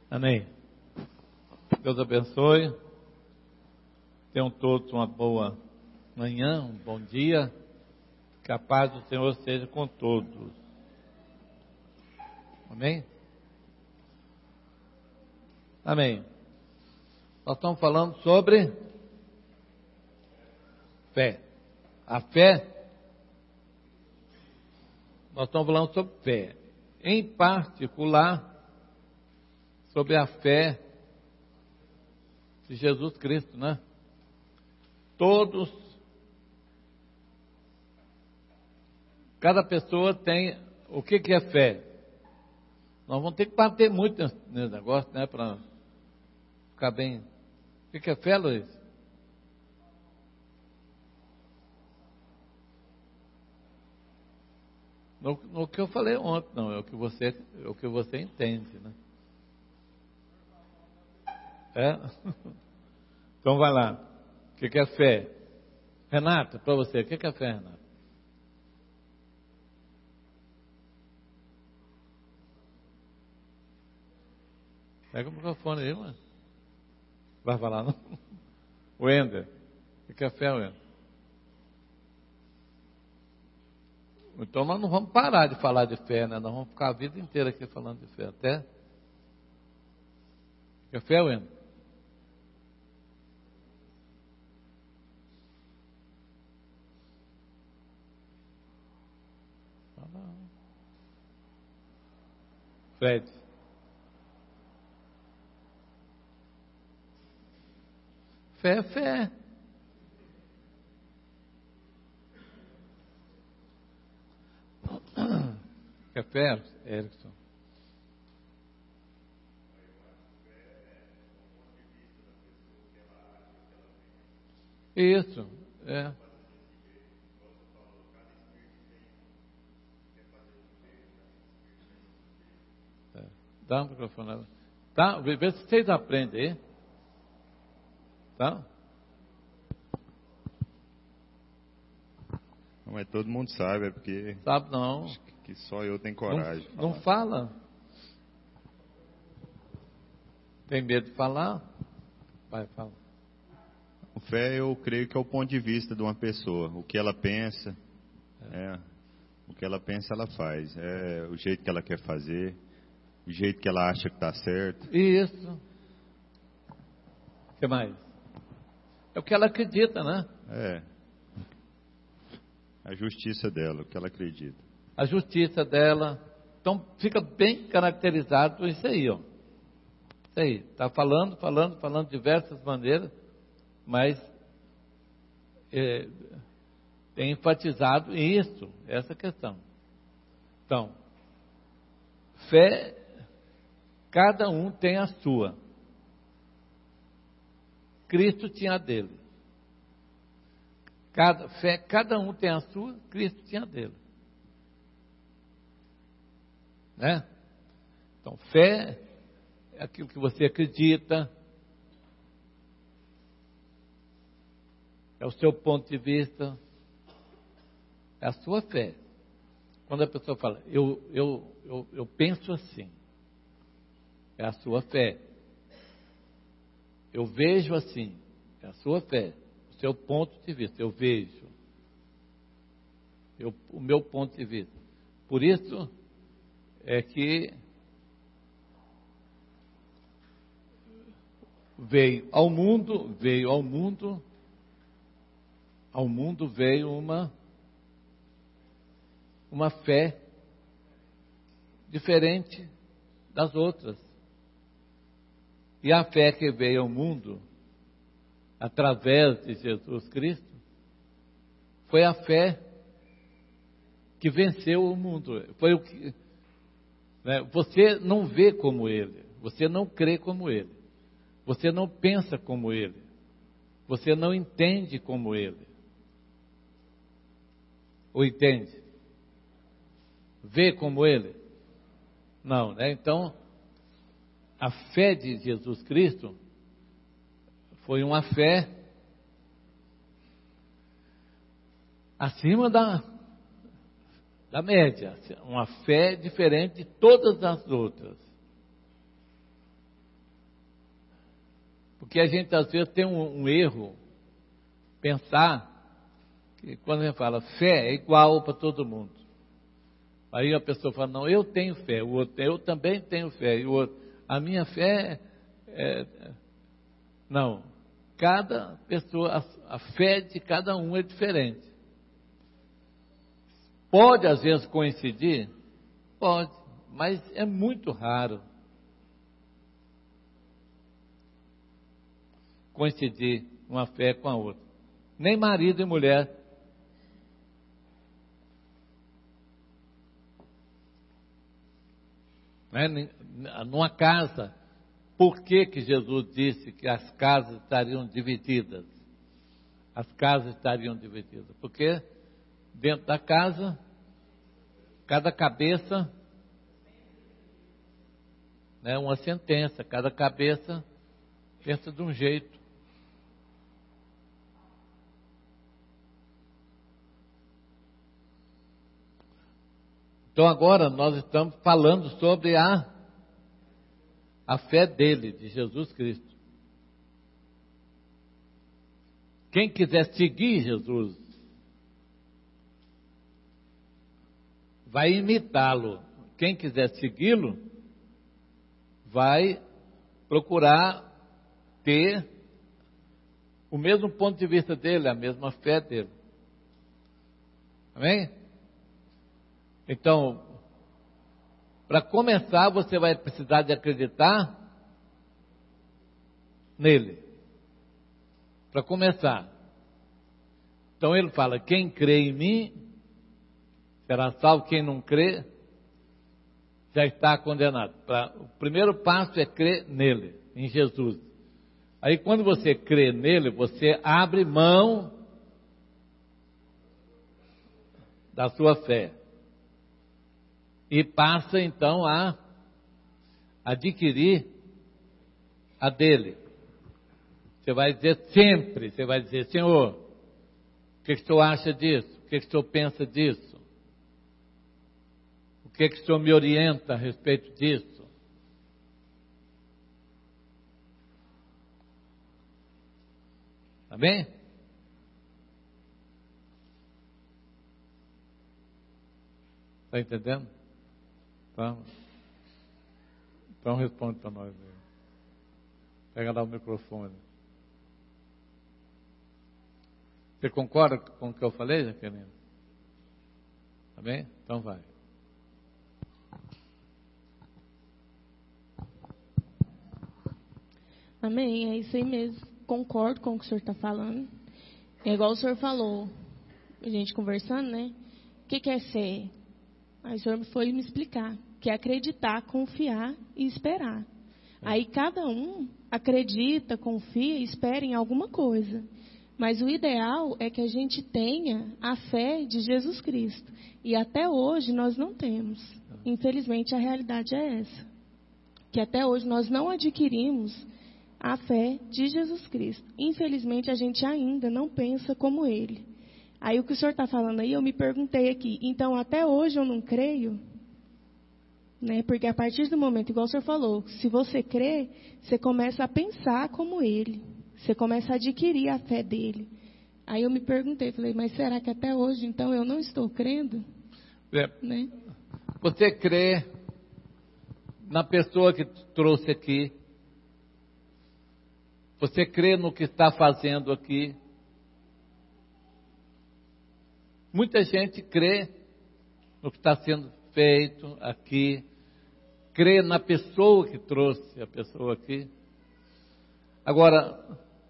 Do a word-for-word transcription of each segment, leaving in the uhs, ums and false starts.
Amém. Deus abençoe. Tenham todos uma boa manhã, um bom dia. Que a paz do Senhor seja com todos. Amém? Amém. Nós estamos falando sobre fé. A fé, nós estamos falando sobre fé. Em particular, sobre a fé de Jesus Cristo, né? Todos, cada pessoa tem, o que que é fé? Nós vamos ter que bater muito nesse, nesse negócio, né? Para ficar bem. O que que é fé, Luiz? No, no que eu falei ontem, não, é o que você, é o que você entende, né? É? Então vai lá. O que que é fé? Renata, para você, o que que é fé, Renata? Pega o microfone aí, mano. Vai falar, não? Wender, o que que é fé, Wender? Então nós não vamos parar de falar de fé, né? Nós vamos ficar a vida inteira aqui falando de fé, até. O que é fé, Wender? Fred. Fé é fé. Que é fé, Erickson? Isso, é. é. Dá um microfone. Tá? Vê se vocês aprendem aí. Tá? Não, mas todo mundo sabe, é porque... Sabe não. Acho que só eu tenho coragem. Não, não fala. Tem medo de falar? Vai, fala. A fé, eu creio que é o ponto de vista de uma pessoa. O que ela pensa, é. É, o que ela pensa, ela faz. É o jeito que ela quer fazer, o jeito que ela acha que está certo. Isso. O que mais? É o que ela acredita, né? É. A justiça dela, o que ela acredita. A justiça dela. Então fica bem caracterizado isso aí, ó. Isso aí. Está falando, falando, falando de diversas maneiras, mas é, tem enfatizado isso, essa questão. Então, fé, cada um tem a sua. Cristo tinha a dele. Cada, fé, cada um tem a sua, Cristo tinha a dele. Né? Então, fé é aquilo que você acredita, é o seu ponto de vista, é a sua fé. Quando a pessoa fala, eu, eu, eu, eu penso assim, é a sua fé. Eu vejo assim, é a sua fé, o seu ponto de vista, eu vejo, eu, o meu ponto de vista. Por isso é que veio ao mundo, veio ao mundo, ao mundo veio uma, uma fé diferente das outras. E a fé que veio ao mundo, através de Jesus Cristo, foi a fé que venceu o mundo. Foi o que, né, você não vê como ele, você não crê como ele, você não pensa como ele, você não entende como ele. Ou entende? Vê como ele? Não, né? Então, a fé de Jesus Cristo foi uma fé acima da, da média, uma fé diferente de todas as outras. Porque a gente às vezes tem um, um erro, pensar que quando a gente fala fé é igual para todo mundo. Aí a pessoa fala, não, eu tenho fé, o outro, eu também tenho fé, e o outro, a minha fé é... Não, cada pessoa, a, a fé de cada um é diferente. Pode às vezes coincidir? Pode, mas é muito raro coincidir uma fé com a outra. Nem marido e mulher. Né? Numa casa, por que que Jesus disse que as casas estariam divididas? As casas estariam divididas. Porque dentro da casa, cada cabeça, né, uma sentença, cada cabeça pensa de um jeito. Então agora nós estamos falando sobre a, a fé dele, de Jesus Cristo. Quem quiser seguir Jesus, vai imitá-lo. Quem quiser segui-lo, vai procurar ter o mesmo ponto de vista dele, a mesma fé dele. Amém? Então, para começar, você vai precisar de acreditar nele. Para começar. Então ele fala, quem crê em mim será salvo, quem não crê já está condenado. Pra, o primeiro passo é crer nele, em Jesus. Aí quando você crê nele, você abre mão da sua fé. E passa então a adquirir a dele. Você vai dizer sempre, você vai dizer, Senhor, o que, que o Senhor acha disso? O que, que o Senhor pensa disso? O que, que o Senhor me orienta a respeito disso? Amém? Está entendendo? Então, então responde para nós. Pega lá o microfone. Você concorda com o que eu falei, Jaqueline? Tá bem? Então vai. Amém, é isso aí mesmo. Concordo com o que o senhor está falando. É igual o senhor falou, a gente conversando, né? O que, que é fé? Aí o senhor foi me explicar. Que é acreditar, confiar e esperar. É. Aí cada um acredita, confia e espera em alguma coisa. Mas o ideal é que a gente tenha a fé de Jesus Cristo. E até hoje nós não temos. Infelizmente a realidade é essa. Que até hoje nós não adquirimos a fé de Jesus Cristo. Infelizmente a gente ainda não pensa como Ele. Aí o que o senhor está falando aí, eu me perguntei aqui. Então até hoje eu não creio? Né? Porque a partir do momento, igual o senhor falou, se você crê, você começa a pensar como Ele. Você começa a adquirir a fé dele. Aí eu me perguntei, falei, mas será que até hoje, então, eu não estou crendo? É, né? Você crê na pessoa que te trouxe aqui? Você crê no que está fazendo aqui? Muita gente crê no que está sendo feito aqui, crê na pessoa que trouxe a pessoa aqui. Agora,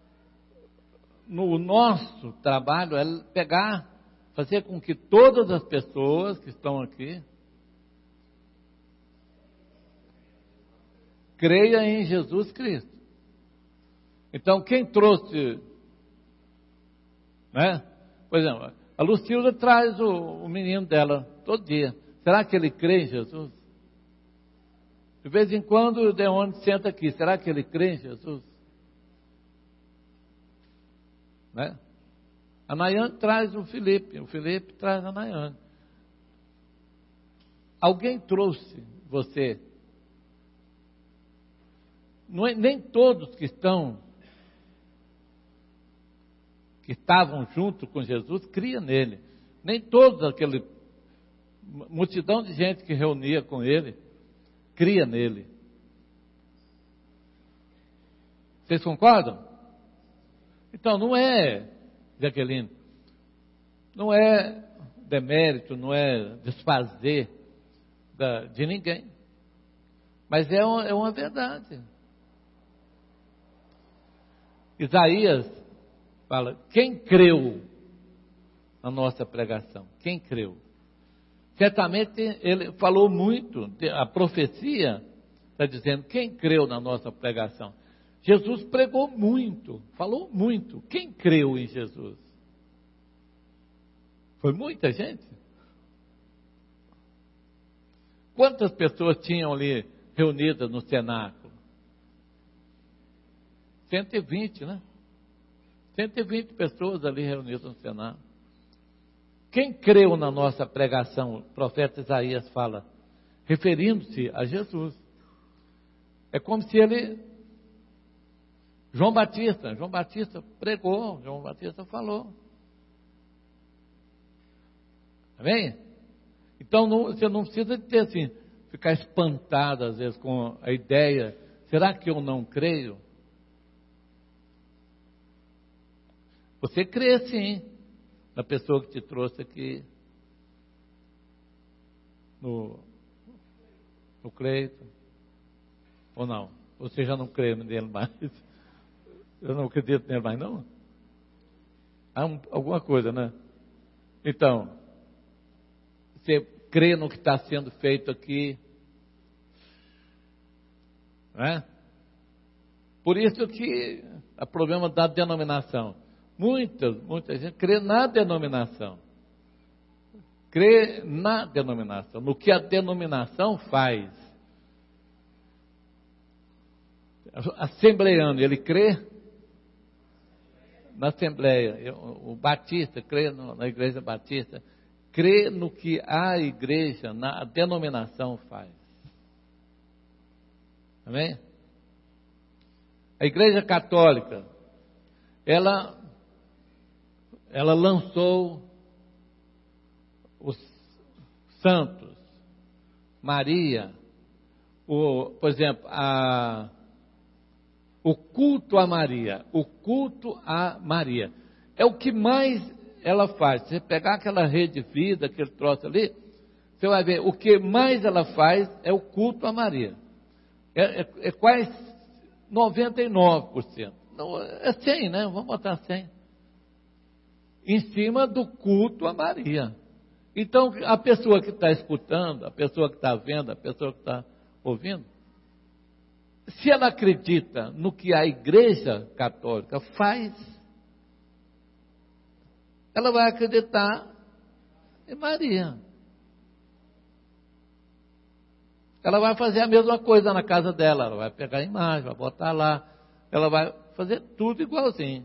no nosso trabalho é pegar, fazer com que todas as pessoas que estão aqui creiam em Jesus Cristo. Então, quem trouxe, né? Por exemplo, a Lucilda traz o, o menino dela todo dia. Será que ele crê em Jesus? De vez em quando o Deone senta aqui. Será que ele crê em Jesus? Né? A Nayane traz o Felipe. O Felipe traz a Nayane. Alguém trouxe você. Não é, nem todos que estão que estavam junto com Jesus cria nele. Nem todos aquele multidão de gente que reunia com ele cria nele. Vocês concordam? Então não é, Jaqueline, não é demérito, não é desfazer da, de ninguém, mas é uma, é uma verdade. Isaías fala, quem creu na nossa pregação? Quem creu? Certamente ele falou muito, a profecia está dizendo, quem creu na nossa pregação? Jesus pregou muito, falou muito. Quem creu em Jesus? Foi muita gente. Quantas pessoas tinham ali reunidas no cenáculo? cento e vinte, né? cento e vinte pessoas ali reunidas no cenáculo. Quem creu na nossa pregação? O profeta Isaías fala, referindo-se a Jesus. É como se ele... João Batista, João Batista pregou, João Batista falou. Amém? Então não, você não precisa de ter assim, ficar espantado às vezes com a ideia, será que eu não creio? Você crê sim, na pessoa que te trouxe aqui, no, no Cleiton, ou não? Você já não crê nele mais? Eu não acredito nele mais, não? Há um, alguma coisa, né? Então, você crê no que está sendo feito aqui, não é? Por isso que o problema da denominação. Muita, muita gente crê na denominação. Crê na denominação, no que a denominação faz. Assembleiano, ele crê na Assembleia. O Batista crê no, na Igreja Batista. Crê no que a igreja, na a denominação faz. Amém? A Igreja Católica, ela, ela lançou os santos, Maria, o, por exemplo, a, o culto a Maria, o culto a Maria, é o que mais ela faz. Se você pegar aquela rede vida, aquele troço ali, você vai ver, o que mais ela faz é o culto a Maria, é, é, é quase noventa e nove por cento, não, é cem, né? Vamos botar cem, em cima do culto a Maria. Então, a pessoa que está escutando, a pessoa que está vendo, a pessoa que está ouvindo, se ela acredita no que a Igreja Católica faz, ela vai acreditar em Maria. Ela vai fazer a mesma coisa na casa dela, ela vai pegar a imagem, vai botar lá, ela vai fazer tudo igualzinho.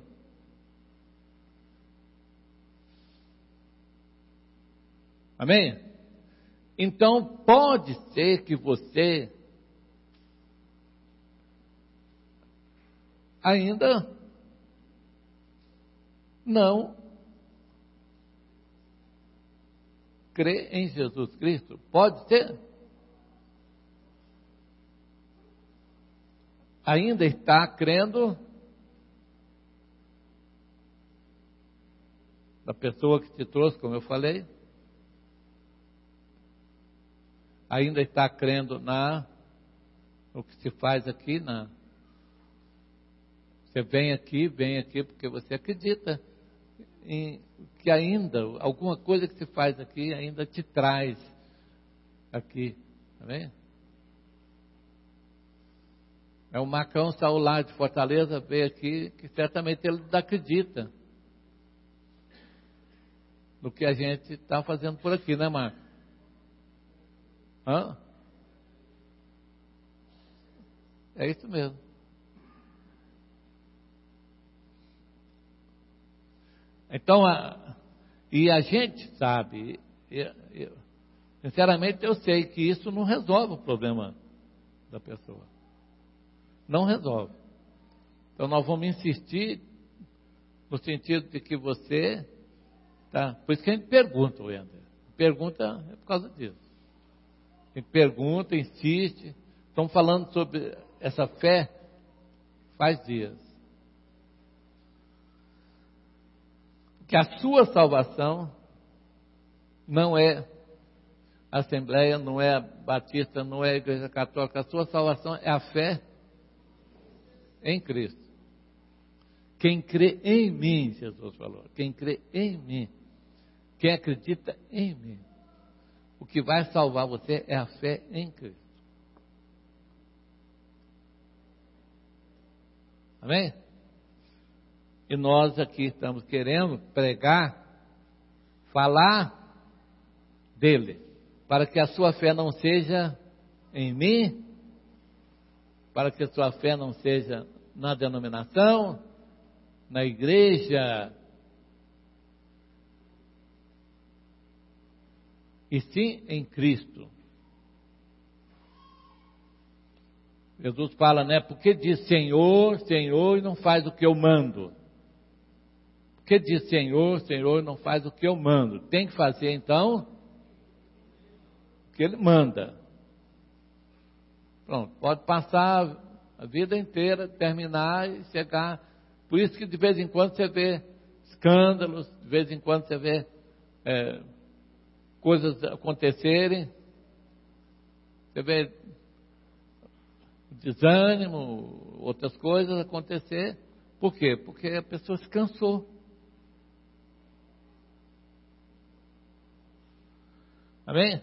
Amém? Então, pode ser que você ainda não crê em Jesus Cristo. Pode ser. Ainda está crendo na pessoa que te trouxe, como eu falei. Ainda está crendo na no que se faz aqui, na você vem aqui, vem aqui porque você acredita em que ainda alguma coisa que se faz aqui ainda te traz aqui, tá vendo? É o Marcão saiu lá de Fortaleza, veio aqui, que certamente ele acredita no que a gente está fazendo por aqui, né, Marco? Hã? É isso mesmo. Então, a, e a gente sabe, eu, eu, sinceramente eu sei que isso não resolve o problema da pessoa. Não resolve. Então nós vamos insistir no sentido de que você, tá? Por isso que a gente pergunta, Wender. Pergunta é por causa disso. A gente pergunta, insiste. Estamos falando sobre essa fé faz dias. Que a sua salvação não é Assembleia, não é Batista, não é Igreja Católica. A sua salvação é a fé em Cristo. Quem crê em mim, Jesus falou. Quem crê em mim. Quem acredita em mim. O que vai salvar você é a fé em Cristo. Amém? E nós aqui estamos querendo pregar, falar dele, para que a sua fé não seja em mim, para que a sua fé não seja na denominação, na igreja, e sim em Cristo. Jesus fala, né? Porque diz Senhor, Senhor, e não faz o que eu mando. Porque diz Senhor, Senhor, e não faz o que eu mando. Tem que fazer, então, o que Ele manda. Pronto, pode passar a vida inteira, terminar e chegar. Por isso que de vez em quando você vê escândalos, de vez em quando você vê é, coisas acontecerem. Você vê desânimo, outras coisas acontecer. Por quê? Porque a pessoa se cansou. Amém?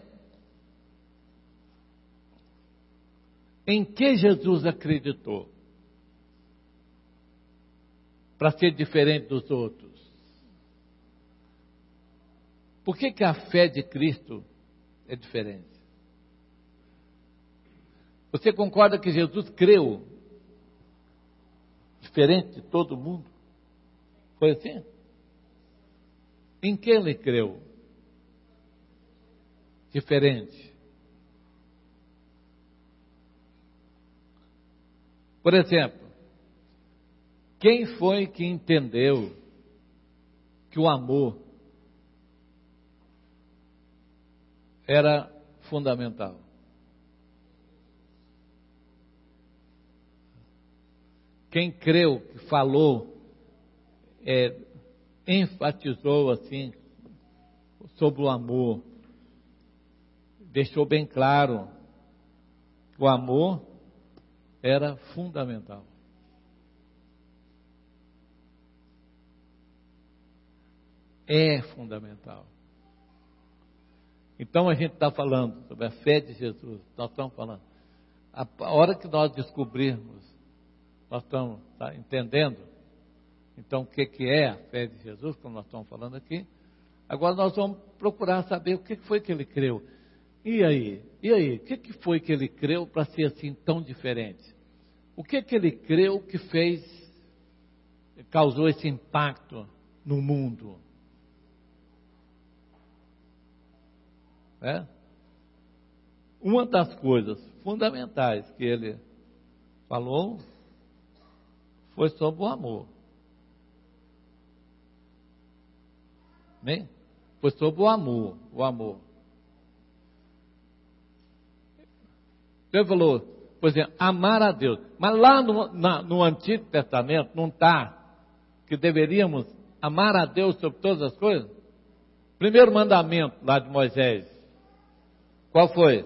Em que Jesus acreditou? Para ser diferente dos outros. Por que que a fé de Cristo é diferente? Você concorda que Jesus creu diferente de todo mundo? Foi assim? Em que ele creu? Diferente. Por exemplo, quem foi que entendeu que o amor era fundamental? Quem creu, que falou, é, enfatizou assim sobre o amor, deixou bem claro que o amor era fundamental. É fundamental. Então a gente está falando sobre a fé de Jesus. Nós estamos falando. A hora que nós descobrirmos, nós estamos tá, entendendo, então o que, que é a fé de Jesus, como nós estamos falando aqui. Agora nós vamos procurar saber o que foi que ele creu. E aí? E aí? O que, que foi que ele creu para ser assim tão diferente? O que que ele creu que fez, causou esse impacto no mundo? É? Uma das coisas fundamentais que ele falou foi sobre o amor. Né? Foi sobre o amor, o amor. Ele falou, por exemplo, amar a Deus. Mas lá no, na, no Antigo Testamento não está que deveríamos amar a Deus sobre todas as coisas? Primeiro mandamento lá de Moisés. Qual foi?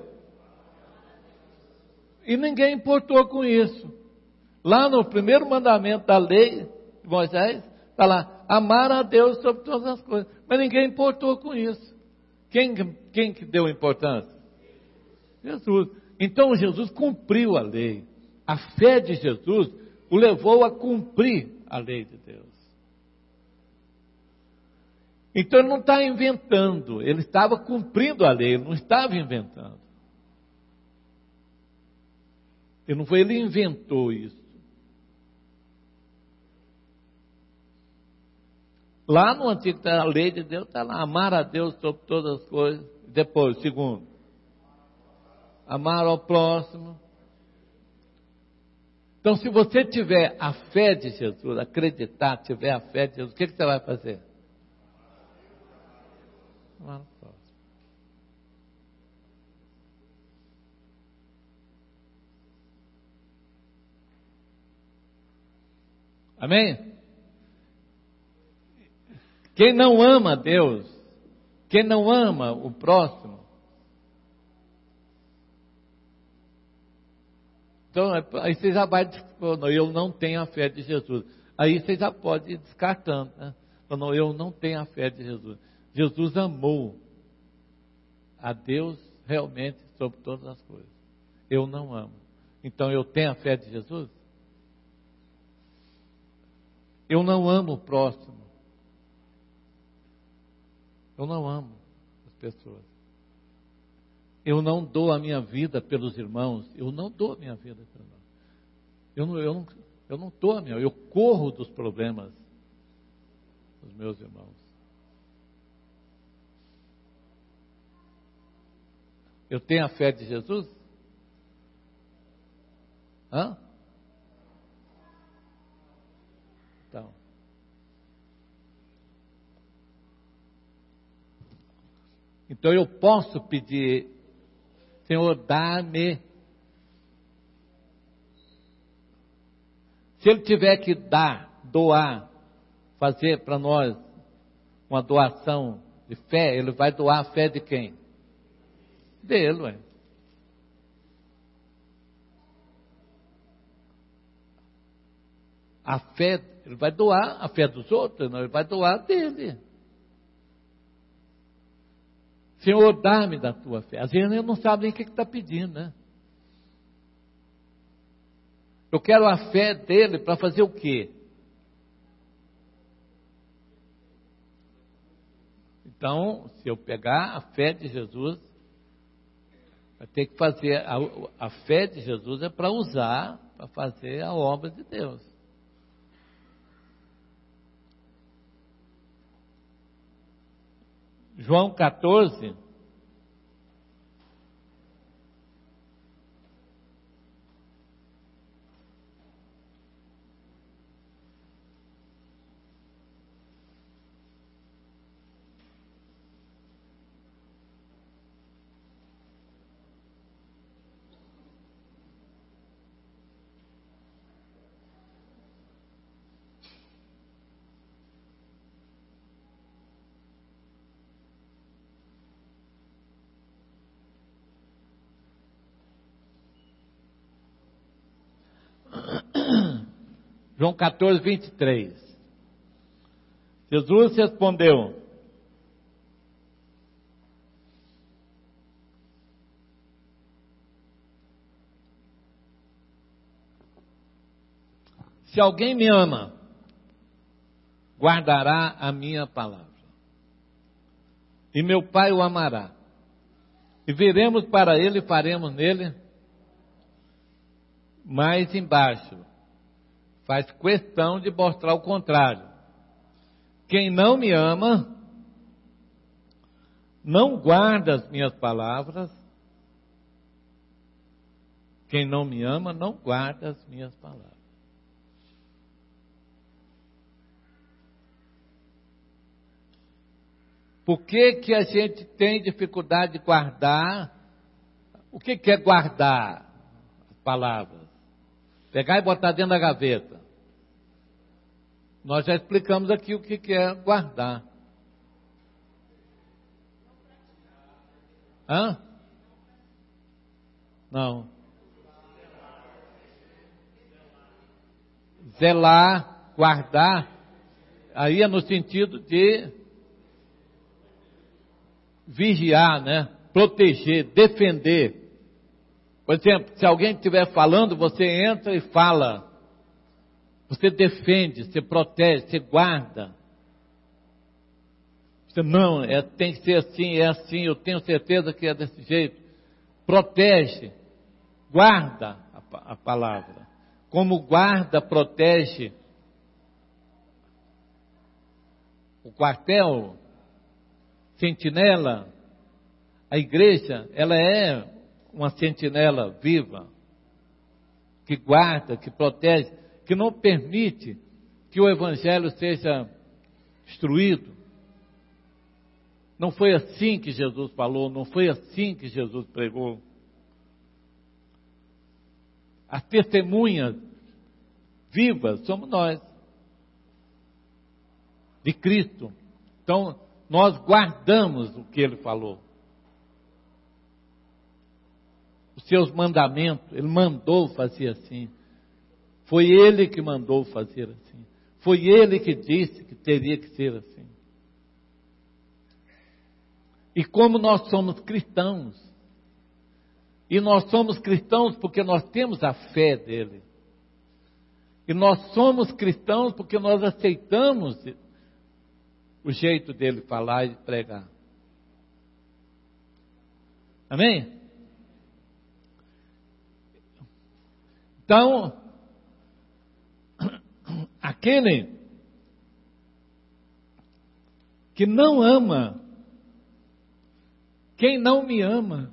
E ninguém importou com isso. Lá no primeiro mandamento da lei de Moisés, está lá, amar a Deus sobre todas as coisas. Mas ninguém importou com isso. Quem, quem que deu importância? Jesus. Então Jesus cumpriu a lei. A fé de Jesus o levou a cumprir a lei de Deus. Então ele não está inventando, ele estava cumprindo a lei, ele não estava inventando. Ele não foi, ele inventou isso. Lá no Antigo, a lei de Deus está lá, amar a Deus sobre todas as coisas. Depois, segundo, amar ao próximo. Então, se você tiver a fé de Jesus, acreditar, tiver a fé de Jesus, o que, que você vai fazer? Lá no próximo. Amém? Quem não ama Deus, quem não ama o próximo, então aí você já vai, eu não tenho a fé de Jesus. Aí você já pode ir descartando, né? Não, eu não tenho a fé de Jesus. Jesus amou a Deus realmente sobre todas as coisas. Eu não amo. Então eu tenho a fé de Jesus? Eu não amo o próximo. Eu não amo as pessoas. Eu não dou a minha vida pelos irmãos. Eu não dou a minha vida pelos irmãos. Eu não, eu não, eu não dou a minha. Eu corro dos problemas dos meus irmãos. Eu tenho a fé de Jesus? Hã? Então. Então eu posso pedir, Senhor, dá-me. Se Ele tiver que dar, doar, fazer para nós uma doação de fé, Ele vai doar a fé de quem? Dele, ué. A fé, Ele vai doar a fé dos outros, não, Ele vai doar a dele. Senhor, dá-me da tua fé. Às vezes eu não sabe nem o que está pedindo, né? Eu quero a fé dele para fazer o quê? Então, se eu pegar a fé de Jesus, vai ter que fazer, a, a fé de Jesus é para usar, para fazer a obra de Deus. João quatorze. João quatorze, vinte e três. Jesus respondeu: se alguém me ama, guardará a minha palavra, e meu Pai o amará, e viremos para ele e faremos nele. Mais embaixo, faz questão de mostrar o contrário. Quem não me ama, não guarda as minhas palavras. Quem não me ama, não guarda as minhas palavras. Por que que a gente tem dificuldade de guardar? O que que é guardar as palavras? Pegar e botar dentro da gaveta. Nós já explicamos aqui o que que é guardar. Hã? Não. Zelar, guardar, aí é no sentido de vigiar, né? Proteger, defender. Por exemplo, se alguém estiver falando, você entra e fala. Você defende, você protege, você guarda. Você não, é, tem que ser assim, é assim, eu tenho certeza que é desse jeito. Protege, guarda a, a palavra. Como guarda, protege o quartel, sentinela, a igreja, ela é uma sentinela viva. que guarda, que protege, que não permite que o Evangelho seja destruído. Não foi assim que Jesus falou, não foi assim que Jesus pregou. As testemunhas vivas somos nós, de Cristo. Então, nós guardamos o que Ele falou. Os seus mandamentos, Ele mandou fazer assim. Foi Ele que mandou fazer assim. Foi Ele que disse que teria que ser assim. E como nós somos cristãos, e nós somos cristãos porque nós temos a fé dele, e nós somos cristãos porque nós aceitamos o jeito dele falar e pregar. Amém? Então, aquele que não ama, quem não me ama,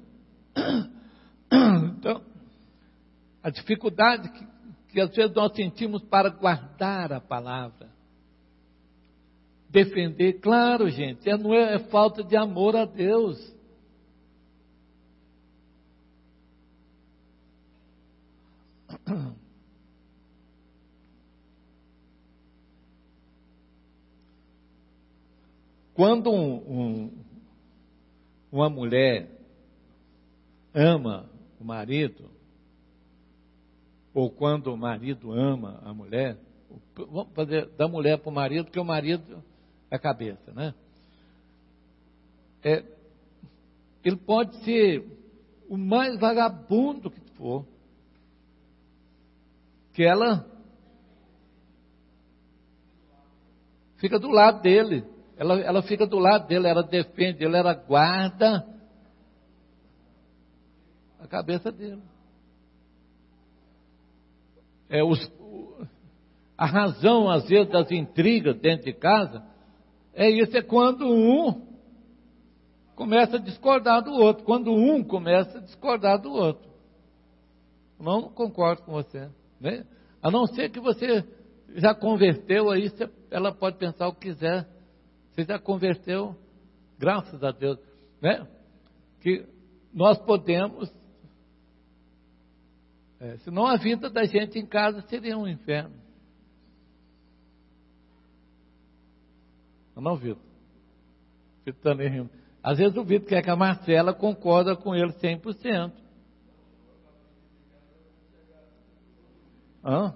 então, a dificuldade que, que às vezes nós sentimos para guardar a palavra, defender, claro, gente, é, não é, é falta de amor a Deus. Quando um, um, uma mulher ama o marido, ou quando o marido ama a mulher, vamos fazer da mulher para o marido, porque o marido é a cabeça, né? É, ele pode ser o mais vagabundo que for, que ela fica do lado dele, ela, ela fica do lado dele, ela defende ele, ela guarda a cabeça dele. É, os, a razão, às vezes, das intrigas dentro de casa, é isso, é quando um começa a discordar do outro, quando um começa a discordar do outro. Não, não concordo com você, né? A não ser que você já converteu, aí você, ela pode pensar o que quiser, você já converteu, graças a Deus, né? Que nós podemos, é, senão a vida da gente em casa seria um inferno. Não, Vitor? Vitor também rindo. Às vezes o Vitor quer que a Marcela concorda com ele cem por cento. Hã?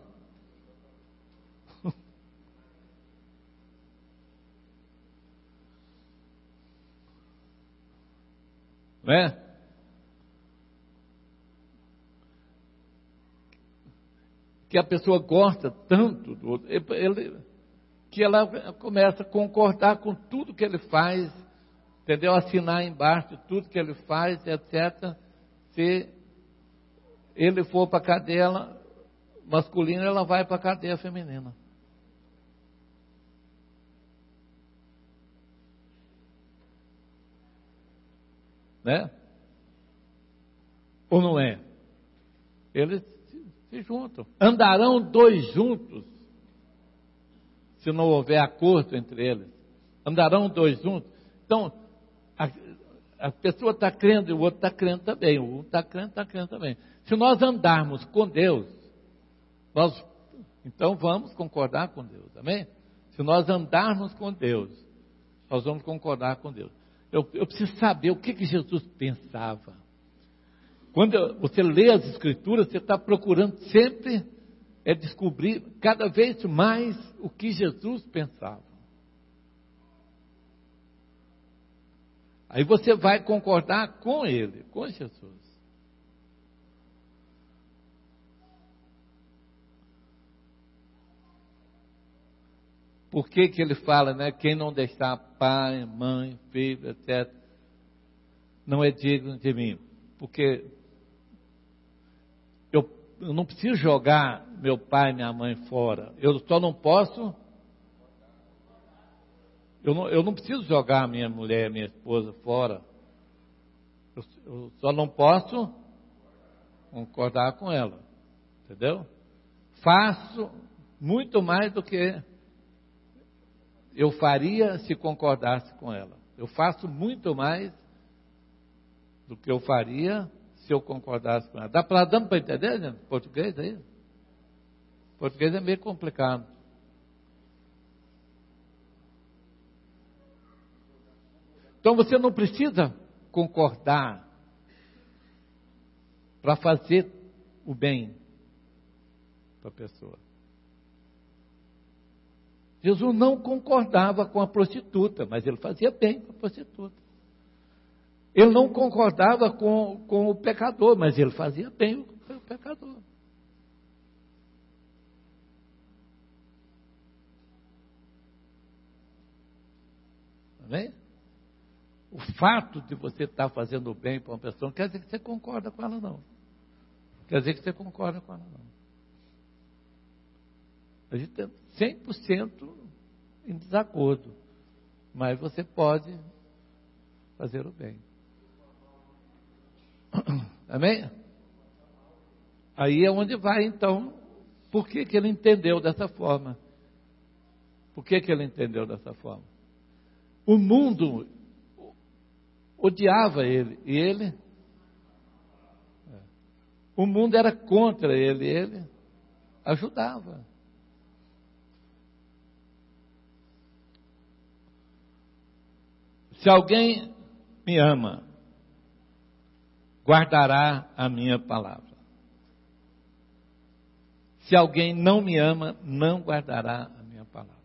Né? Que a pessoa gosta tanto do outro, ele, que ela começa a concordar com tudo que ele faz, entendeu? Assinar embaixo tudo que ele faz, etcétera. Se ele for para a cadeia masculina, ela vai para a cadeia feminina. Né? Ou não é? Eles se, se juntam. Andarão dois juntos, se não houver acordo entre eles. Andarão dois juntos. Então, a, a pessoa está crendo e o outro está crendo também. Um está crendo, está crendo também. Se nós andarmos com Deus, nós, então vamos concordar com Deus, amém? Se nós andarmos com Deus, nós vamos concordar com Deus. Eu, eu preciso saber o que, que Jesus pensava. Quando você lê as Escrituras, você está procurando sempre é descobrir cada vez mais o que Jesus pensava. Aí você vai concordar com Ele, com Jesus. Por que que ele fala, né? Quem não deixar pai, mãe, filho, etcétera, não é digno de mim. Porque eu, eu não preciso jogar meu pai e minha mãe fora. Eu só não posso... Eu não, eu não preciso jogar minha mulher, minha esposa fora. Eu, eu só não posso concordar com ela. Entendeu? Faço muito mais do que eu faria se concordasse com ela. Eu faço muito mais do que eu faria se eu concordasse com ela. Dá para dando para entender, gente? Português aí? Português é meio complicado. Então você não precisa concordar para fazer o bem para a pessoa. Jesus não concordava com a prostituta, mas ele fazia bem com a prostituta. Ele não concordava com, com o pecador, mas ele fazia bem com o pecador. Amém? O fato de você estar fazendo bem para uma pessoa não quer dizer que você concorda com ela, não. Quer dizer que você concorda com ela, não. A gente é cem por cento em desacordo, mas você pode fazer o bem. Amém? Aí é onde vai, então, por que que ele entendeu dessa forma? Por que que ele entendeu dessa forma? O mundo odiava ele, e ele, o mundo era contra ele, e ele ajudava. Se alguém me ama, guardará a minha palavra. Se alguém não me ama, não guardará a minha palavra.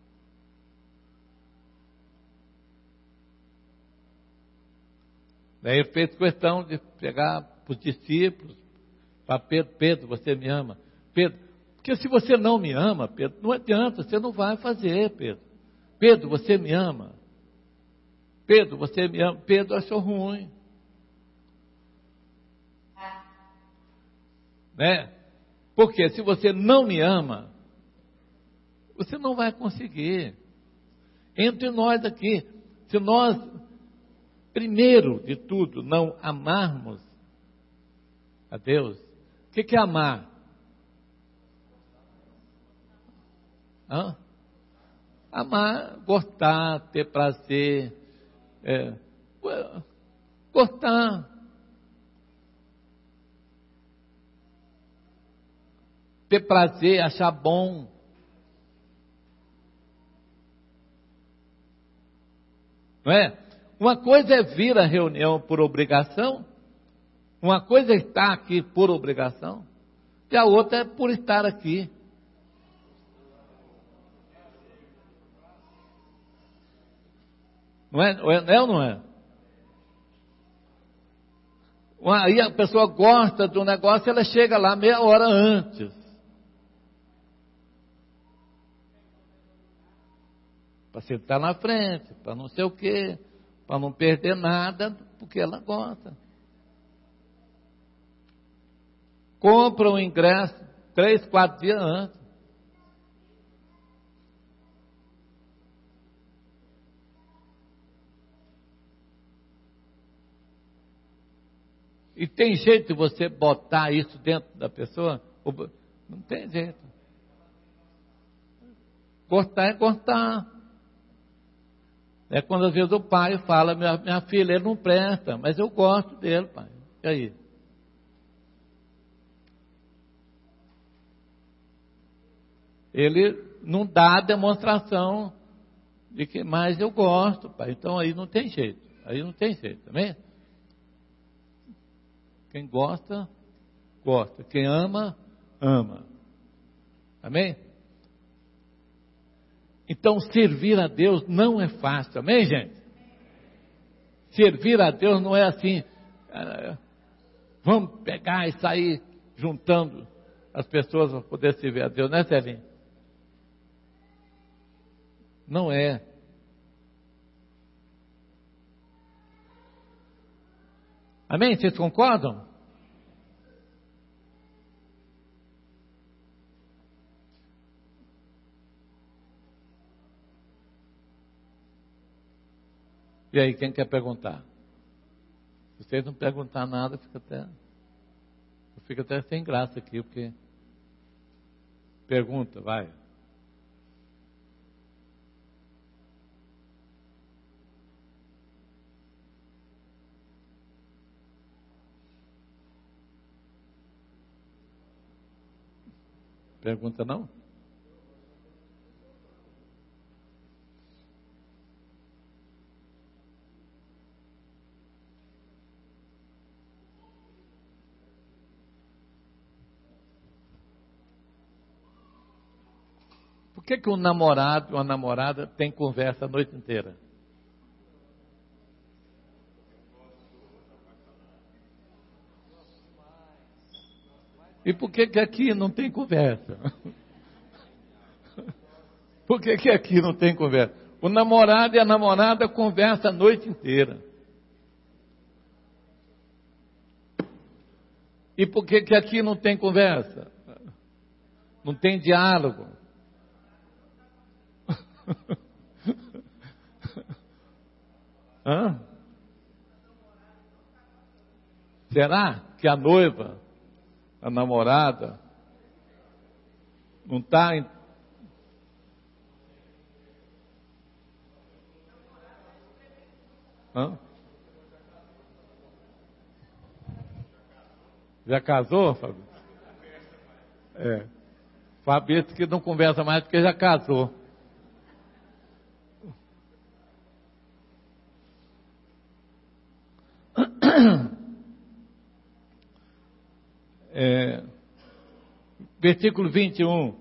Daí ele fez questão de pegar para os discípulos, para Pedro, Pedro, você me ama? Pedro, porque se você não me ama, Pedro, não adianta, você não vai fazer, Pedro. Pedro, você me ama? Pedro, você me ama? Pedro achou ruim. Né? Porque se você não me ama, você não vai conseguir. Entre nós aqui, se nós, primeiro de tudo, não amarmos a Deus, o que, que é amar? Hã? Amar, gostar, ter prazer, é, gostar. Ter prazer, achar bom. Não é? Uma coisa é vir à reunião por obrigação, uma coisa é estar aqui por obrigação, e a outra é por estar aqui. Não é, não é ou não é? Aí a pessoa gosta do negócio, ela chega lá meia hora antes. Para sentar na frente, para não sei o quê, para não perder nada, porque ela gosta. Compra o ingresso três, quatro dias antes. E tem jeito de você botar isso dentro da pessoa? Não tem jeito. Cortar é cortar. É quando às vezes o pai fala, minha, minha filha, ele não presta, mas eu gosto dele, pai. E aí? Ele não dá a demonstração de que, mas eu gosto, pai. Então aí não tem jeito. Aí não tem jeito, amém? Quem gosta, gosta. Quem ama, ama. Amém? Então, servir a Deus não é fácil, amém, gente? Servir a Deus não é assim, ah, vamos pegar e sair juntando as pessoas para poder servir a Deus, né, Celinho? Não é. Amém? Vocês concordam? E aí, quem quer perguntar? Se vocês não perguntar nada, fica até, eu fico até sem graça aqui, porque Pergunta, vai. Pergunta não? Por que que um namorado ou uma namorada tem conversa a noite inteira? E por que que aqui não tem conversa? Por que que aqui não tem conversa? O namorado e a namorada conversam a noite inteira. E por que que aqui não tem conversa? Não tem diálogo? Hã? Será que a noiva, a namorada, não está em... Hã? Já casou, Fabio? É. Fabio que não conversa mais porque já casou. É, versículo vinte e um.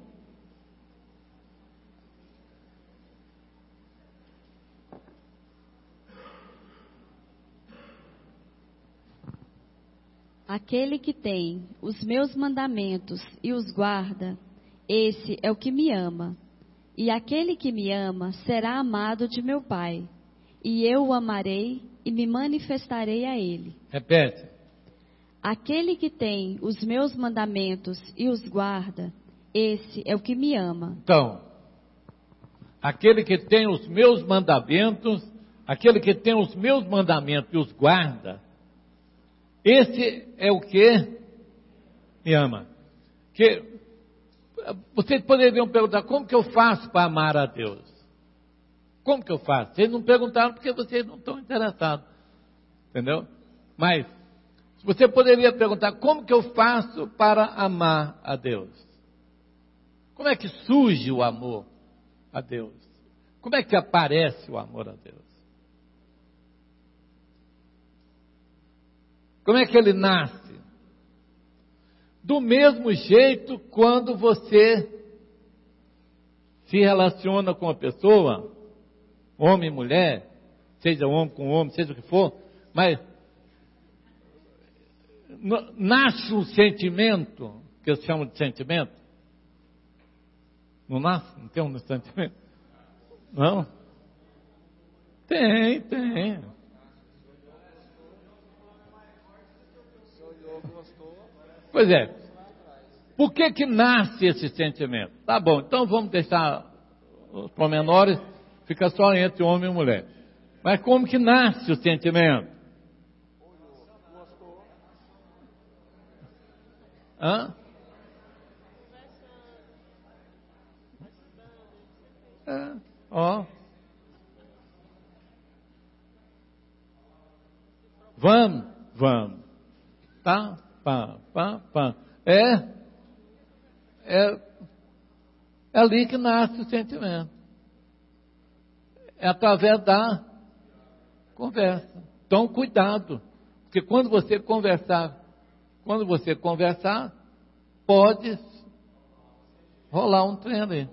Aquele que tem os meus mandamentos e os guarda, esse é o que me ama. E aquele que me ama será amado de meu Pai. E eu o amarei e me manifestarei a ele. Repete. Aquele que tem os meus mandamentos e os guarda, esse é o que me ama. Então, aquele que tem os meus mandamentos, aquele que tem os meus mandamentos e os guarda, esse é o que me ama. Que vocês poderiam perguntar, como que eu faço para amar a Deus? Como que eu faço? Vocês não perguntaram porque vocês não estão interessados. Entendeu? Mas você poderia perguntar, como que eu faço para amar a Deus? Como é que surge o amor a Deus? Como é que aparece o amor a Deus? Como é que ele nasce? Do mesmo jeito quando você se relaciona com a pessoa, homem e mulher, seja homem com homem, seja o que for, mas nasce um sentimento, que eu chamo de sentimento. Não nasce? Não tem um sentimento? Não? Tem, tem. Pois é. Por que que nasce esse sentimento? Tá bom, então vamos deixar os pormenores, fica só entre homem e mulher. Mas como que nasce o sentimento? Hã? É, ó. Vamos, vamos. Tá? Pá, pá, pá. É, é, é ali que nasce o sentimento. É através da conversa. Então, cuidado. Porque quando você conversar, quando você conversar, pode rolar um trem ali.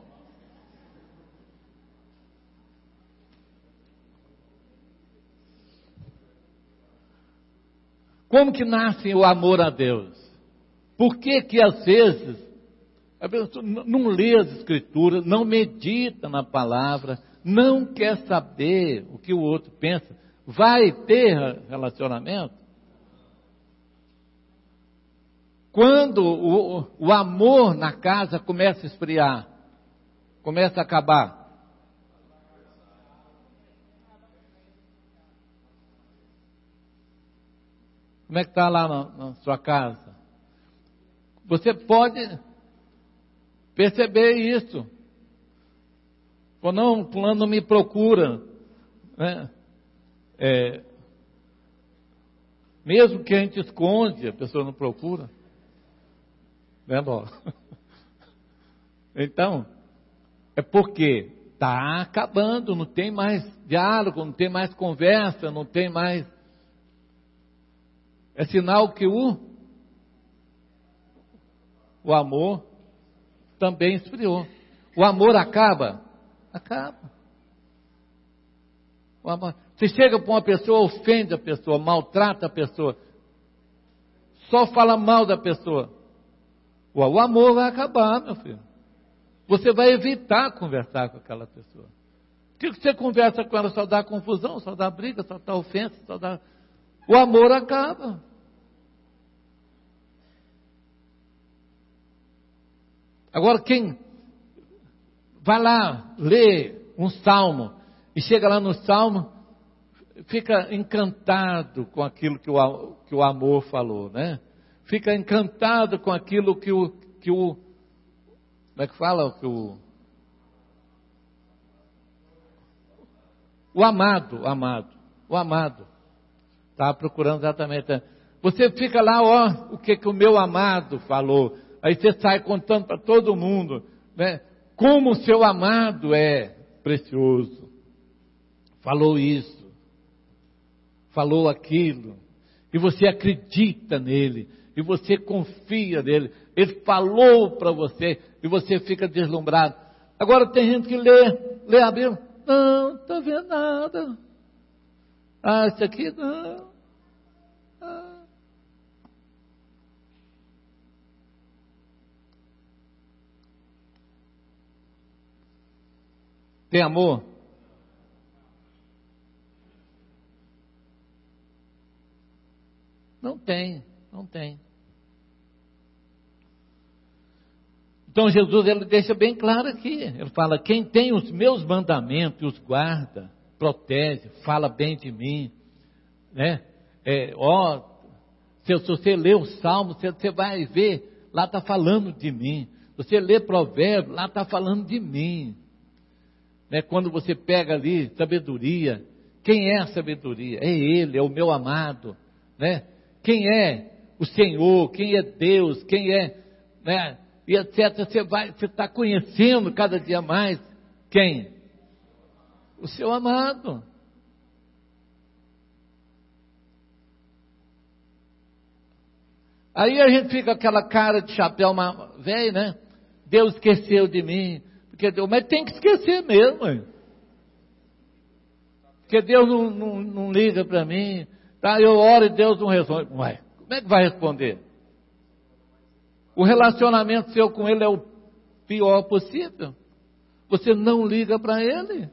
Como que nasce o amor a Deus? Por que que às vezes a pessoa não lê as escrituras, não medita na palavra, não quer saber o que o outro pensa? Vai ter relacionamento? Quando o, o amor na casa começa a esfriar, começa a acabar. Como é que está lá na, na sua casa? Você pode perceber isso. Ou não, fulano não me procura, né? É, mesmo que a gente esconde, a pessoa não procura, né, Ló? Então, é porque está acabando, não tem mais diálogo, não tem mais conversa, não tem mais. É sinal que o, o amor também esfriou. O amor acaba? Acaba. O amor. Você chega para uma pessoa, ofende a pessoa, maltrata a pessoa, só fala mal da pessoa. O amor vai acabar, meu filho. Você vai evitar conversar com aquela pessoa. Por que você conversa com ela? Só dá confusão, só dá briga, só dá ofensa, só dá... O amor acaba. Agora, quem vai lá ler um salmo e chega lá no salmo, fica encantado com aquilo que o, que o amor falou, né? Fica encantado com aquilo que o, que o como é que fala? Que o, o amado, o amado, o amado. Estava procurando exatamente. Você fica lá, ó, o que, que o meu amado falou. Aí você sai contando para todo mundo, né? Como o seu amado é precioso. Falou isso. Falou aquilo. E você acredita nele. E você confia nele. Ele falou para você. E você fica deslumbrado. Agora tem gente que lê, lê a Bíblia. Não, não estou vendo nada. Ah, isso aqui não. Ah. Tem amor? Não tem, não tem. Então Jesus, ele deixa bem claro aqui, ele fala, quem tem os meus mandamentos e os guarda, protege, fala bem de mim, né? É, ó, se, se você lê o Salmo, você, você vai ver, lá está falando de mim. Você lê Provérbios, lá está falando de mim. Né? Quando você pega ali, sabedoria, quem é a sabedoria? É Ele, é o meu amado, né? Quem é o Senhor, quem é Deus, quem é, né? E etcétera. Você vai, você está conhecendo cada dia mais quem? O seu amado. Aí a gente fica com aquela cara de chapéu velho, né? Deus esqueceu de mim. Porque Deus, mas tem que esquecer mesmo. Hein? Porque Deus não, não, não liga para mim. Tá? Eu oro e Deus não responde. Ué, como é que vai responder? O relacionamento seu com Ele é o pior possível. Você não liga para Ele.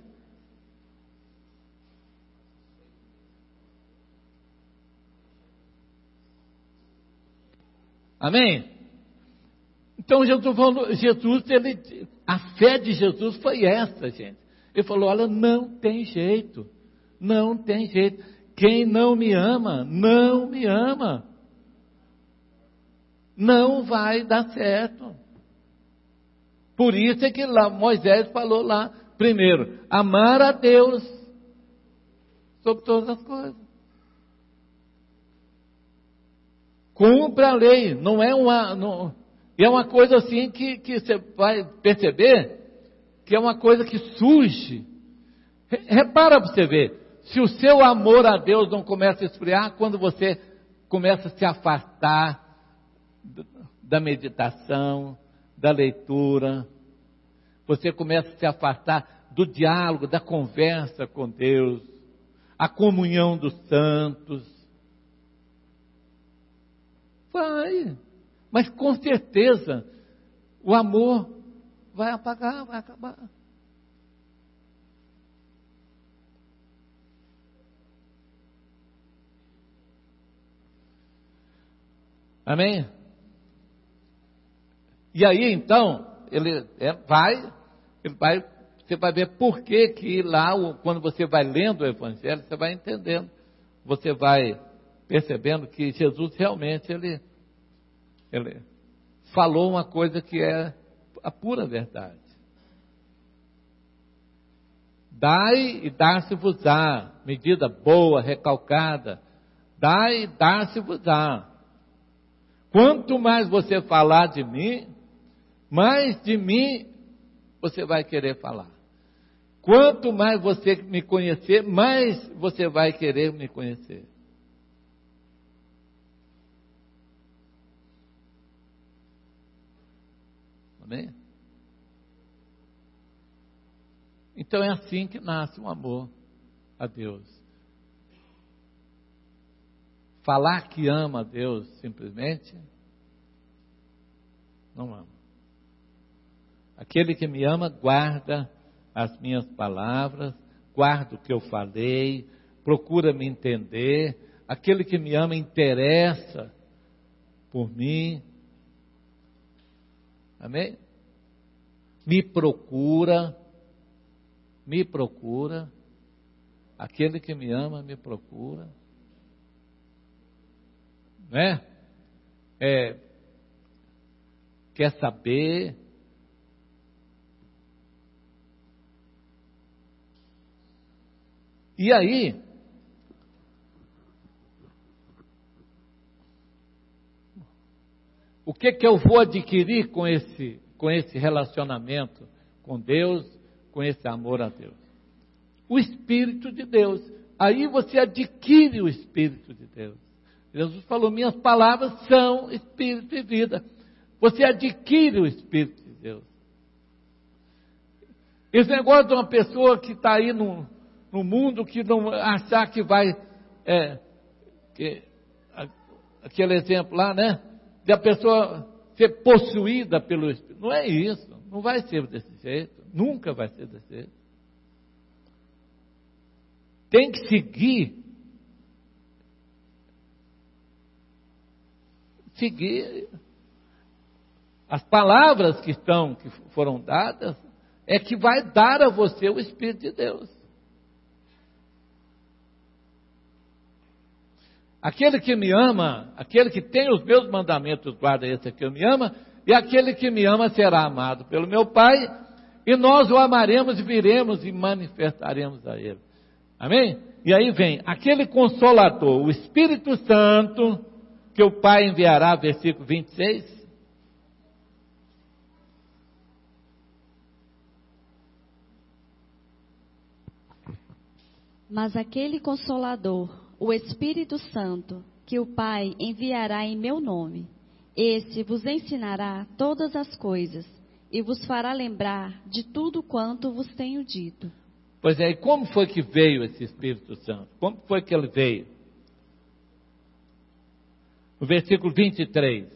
Amém? Então Jesus falou, Jesus, ele, a fé de Jesus foi essa, gente. Ele falou, olha, não tem jeito, não tem jeito. Quem não me ama, não me ama. Não vai dar certo. Por isso é que lá Moisés falou lá, primeiro, amar a Deus sobre todas as coisas. Cumpra a lei, não é uma, não, é uma coisa assim que, que você vai perceber, que é uma coisa que surge. Repara para você ver, se o seu amor a Deus não começa a esfriar, quando você começa a se afastar da meditação, da leitura, você começa a se afastar do diálogo, da conversa com Deus, a comunhão dos santos. Vai, mas com certeza o amor vai apagar, vai acabar. Amém? E aí então, ele é, vai, ele vai, você vai ver por que que lá, quando você vai lendo o Evangelho, você vai entendendo, você vai percebendo que Jesus realmente, ele, ele falou uma coisa que é a pura verdade. Dai e dar-se-vos-á, medida boa, recalcada. Dai e dar-se-vos-á. Quanto mais você falar de mim, mais de mim você vai querer falar. Quanto mais você me conhecer, mais você vai querer me conhecer. Amém? Então é assim que nasce um amor a Deus. Falar que ama a Deus simplesmente, não ama. Aquele que me ama guarda as minhas palavras, guarda o que eu falei, procura me entender. Aquele que me ama interessa por mim. Amém? Me procura, me procura. Aquele que me ama me procura. Não é? É, quer saber. E aí, o que que eu vou adquirir com esse, com esse relacionamento com Deus, com esse amor a Deus? O Espírito de Deus. Aí você adquire o Espírito de Deus. Jesus falou, minhas palavras são Espírito e vida. Você adquire o Espírito de Deus. Esse negócio de uma pessoa que está aí no, no mundo, que não achar que vai, é, que, a, aquele exemplo lá, né? De a pessoa ser possuída pelo Espírito. Não é isso, não vai ser desse jeito, nunca vai ser desse jeito. Tem que seguir, seguir as palavras que estão, que foram dadas, é que vai dar a você o Espírito de Deus. Aquele que me ama, aquele que tem os meus mandamentos, guarda esse que me ama, e aquele que me ama será amado pelo meu Pai, e nós o amaremos e viremos e manifestaremos a ele. Amém? E aí vem, aquele Consolador, o Espírito Santo, que o Pai enviará, versículo vinte e seis. Mas aquele Consolador, o Espírito Santo, que o Pai enviará em meu nome, esse vos ensinará todas as coisas e vos fará lembrar de tudo quanto vos tenho dito. Pois é, e como foi que veio esse Espírito Santo? Como foi que ele veio? No versículo vinte e três.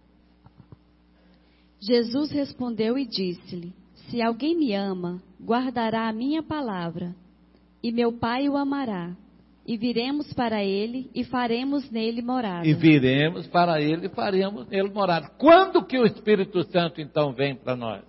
Jesus respondeu e disse-lhe, se alguém me ama, guardará a minha palavra, e meu Pai o amará, e viremos para ele e faremos nele morada. E viremos para ele e faremos nele morada. Quando que o Espírito Santo então vem para nós?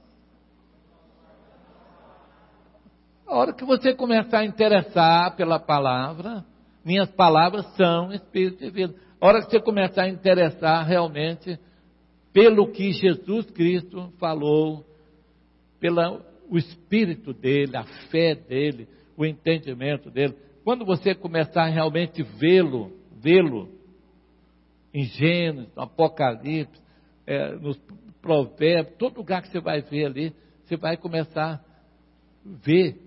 A hora que você começar a interessar pela palavra, minhas palavras são Espírito e vida. A hora que você começar a interessar realmente pelo que Jesus Cristo falou, pelo Espírito dele, a fé dele, o entendimento dele. Quando você começar a realmente vê-lo, vê-lo em Gênesis, no Apocalipse, é, nos Provérbios, todo lugar que você vai ver ali, você vai começar a ver.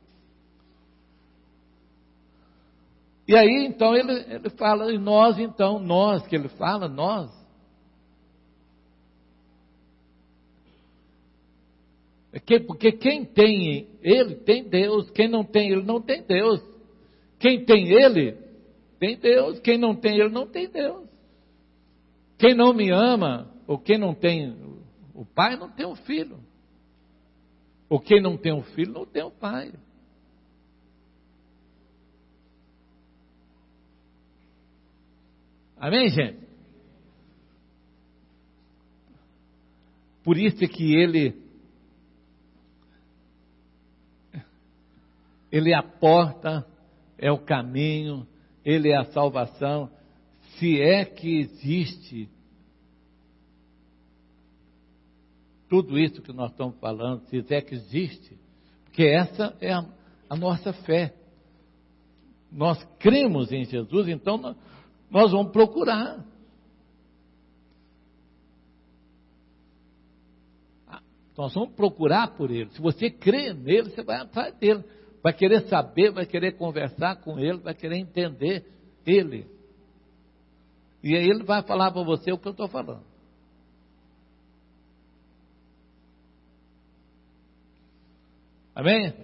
E aí, então, ele, ele fala, e nós, então, nós, que ele fala, nós. Porque quem tem ele, tem Deus. Quem não tem ele, não tem Deus. Quem tem ele, tem Deus. Quem não tem ele, não tem Deus. Quem não me ama, ou quem não tem o pai, não tem o filho. Ou quem não tem o filho, não tem o pai. Amém, gente? Por isso é que ele, ele é a porta, é o caminho, ele é a salvação, se é que existe tudo isso que nós estamos falando, se é que existe, porque essa é a, a nossa fé. Nós cremos em Jesus, então nós, nós vamos procurar. Nós vamos procurar por Ele. Se você crê nele, você vai atrás dele. Vai querer saber, vai querer conversar com Ele, vai querer entender Ele. E aí Ele vai falar para você o que eu estou falando. Amém?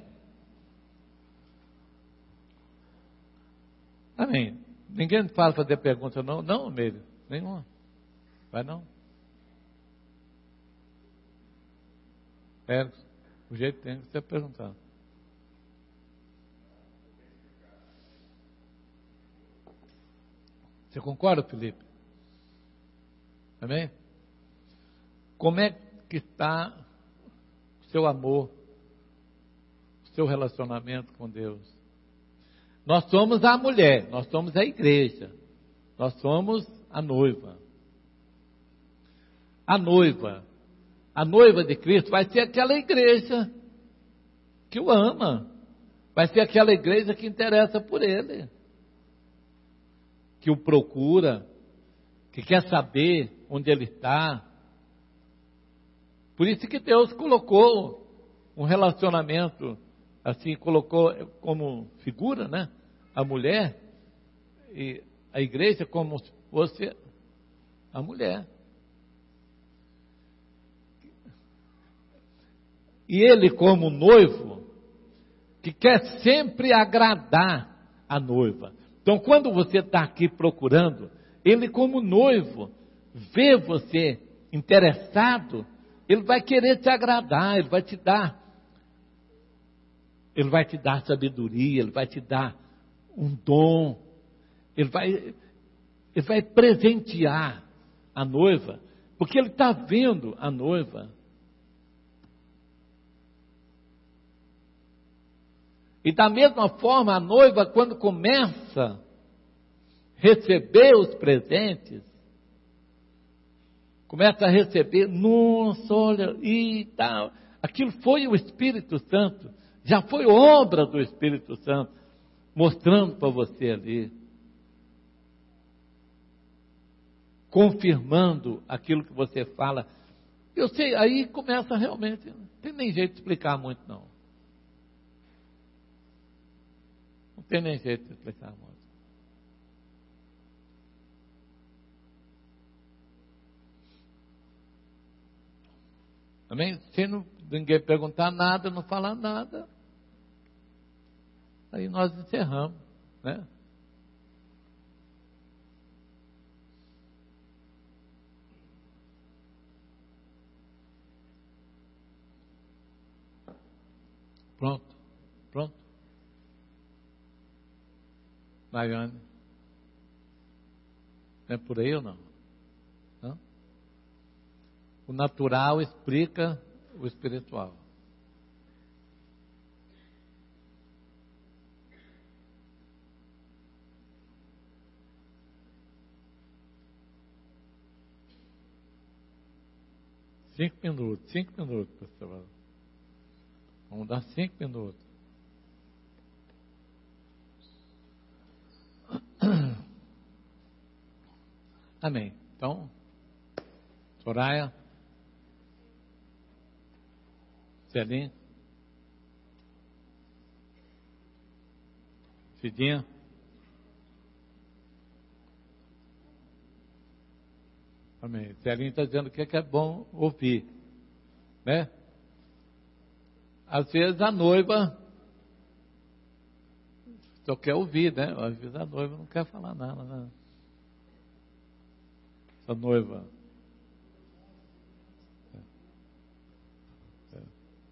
Amém. Ninguém fala fazer pergunta, não? Não, Meire? Nenhuma. Vai não? É, o jeito tem que ser perguntado. Você concorda, Felipe? Amém? Como é que está o seu amor, o seu relacionamento com Deus? Nós somos a mulher, nós somos a igreja, nós somos a noiva. A noiva, a noiva de Cristo vai ser aquela igreja que o ama, vai ser aquela igreja que interessa por Ele, que o procura, que quer saber onde Ele está. Por isso que Deus colocou um relacionamento, assim, colocou como figura, né? A mulher, e a igreja como se fosse a mulher. E Ele como noivo, que quer sempre agradar a noiva. Então, quando você está aqui procurando, Ele como noivo, vê você interessado, Ele vai querer te agradar, Ele vai te dar, Ele vai te dar sabedoria, Ele vai te dar um dom, Ele vai, Ele vai presentear a noiva, porque Ele está vendo a noiva. E da mesma forma, a noiva, quando começa a receber os presentes, começa a receber, nossa, olha, e tal, aquilo foi o Espírito Santo, já foi obra do Espírito Santo, mostrando para você ali, confirmando aquilo que você fala. Eu sei, aí começa realmente, não tem nem jeito de explicar muito não. Não tem nem jeito de explicar muito. Amém? Se não, ninguém perguntar nada, não falar nada, aí nós encerramos, né? Pronto, pronto. Mariane, não é por aí ou não? Não? O natural explica o espiritual. Cinco minutos, cinco minutos, pastor. Vamos dar cinco minutos. Amém. Então, Soraya, Celim, Cidinha, amém. Celim está dizendo que é bom ouvir, né? Às vezes a noiva só quer ouvir, né? Às vezes a noiva não quer falar nada, né? A noiva. É. É.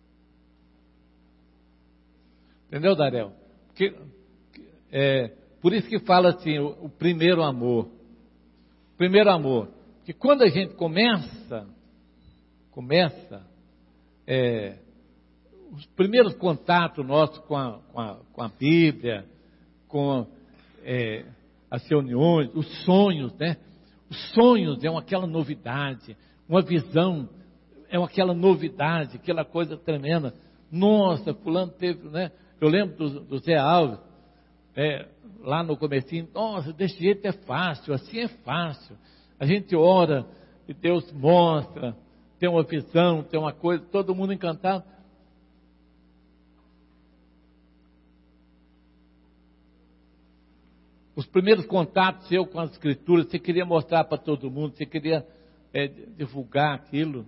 Entendeu, Darel? Porque, é, por isso que fala assim, o, o primeiro amor. Primeiro amor. Que quando a gente começa, começa, é, os primeiros contatos nossos com a, com a, com a Bíblia, com é, as reuniões, os sonhos, né? Os sonhos é uma, aquela novidade, uma visão é aquela novidade, aquela coisa tremenda. Nossa, fulano teve, né? Eu lembro do, do Zé Alves, é, lá no comecinho, nossa, desse jeito é fácil, assim é fácil. A gente ora e Deus mostra, tem uma visão, tem uma coisa, todo mundo encantado. Os primeiros contatos eu com as escrituras, você queria mostrar para todo mundo, você queria é, divulgar aquilo.